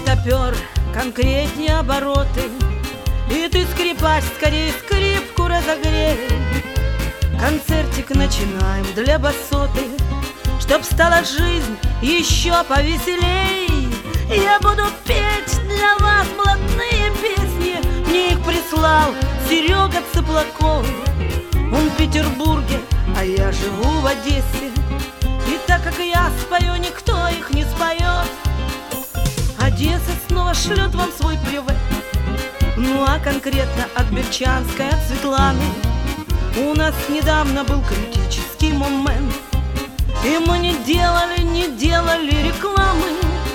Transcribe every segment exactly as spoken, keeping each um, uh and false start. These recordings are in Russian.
топер, конкретнее обороты, и ты, скрипач, скорее скрипку разогрей. Концертик начинаем для басоты, чтоб стала жизнь еще повеселей. Я буду петь для вас блатные песни, мне их прислал Серега Цыплаков. Он в Петербурге, а я живу в Одессе, и так как я спою, никто их не споет. Одесса снова шлет вам свой привет, ну а конкретно от Берчанской, от Светланы. У нас недавно был критический момент, и мы не делали, не делали рекламы.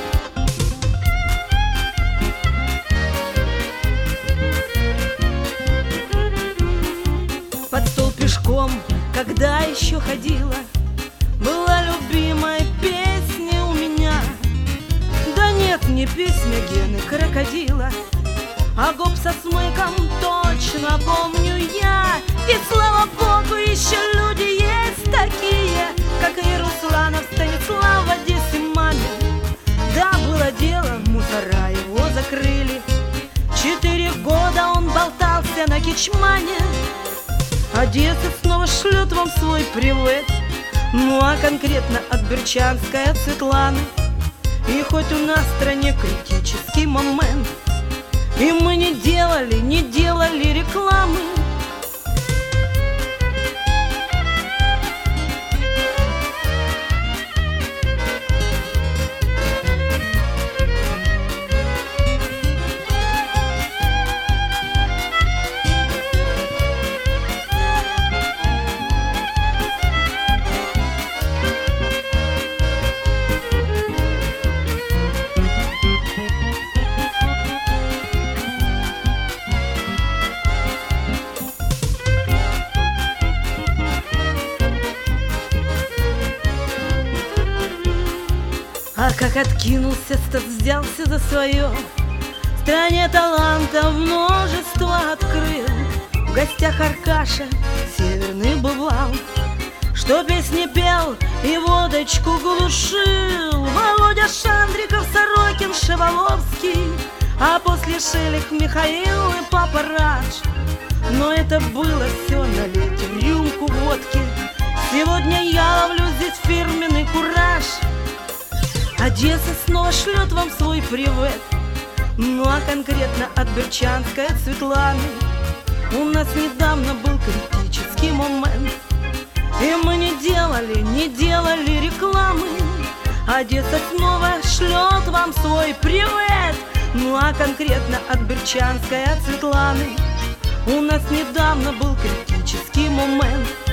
Под стол пешком, когда еще ходила, была любимая песня у меня. Да нет, не песня Гены Крокодила, а гоп со смыком точно помню я. И слава богу, еще люди есть такие, как и Русланов Станислав в Одессе Мамин. Да, было дело, мусора его закрыли. Четыре года он болтался на Кичмане. Одесса снова шлет вам свой привет, ну а конкретно от Берчанской, от Светланы. И хоть у нас в стране критический момент, и мы не делали, не делали рекламы. А как откинулся, тот взялся за свое, в стране талантов множество открыл. В гостях Аркаша северный бывал, что песни пел и водочку глушил. Володя Шандриков, Сорокин, Шеваловский, а после Шелех, Михаил и Папа Радж. Но это было все налить в рюмку водки. Сегодня я ловлю здесь фирменный кураж. Одесса снова шлет вам свой привет, ну а конкретно от Берчанской, от Светланы. У нас недавно был критический момент, и мы не делали, не делали рекламы. Одесса снова шлет вам свой привет, ну а конкретно от Берчанской, от Светланы. У нас недавно был критический момент,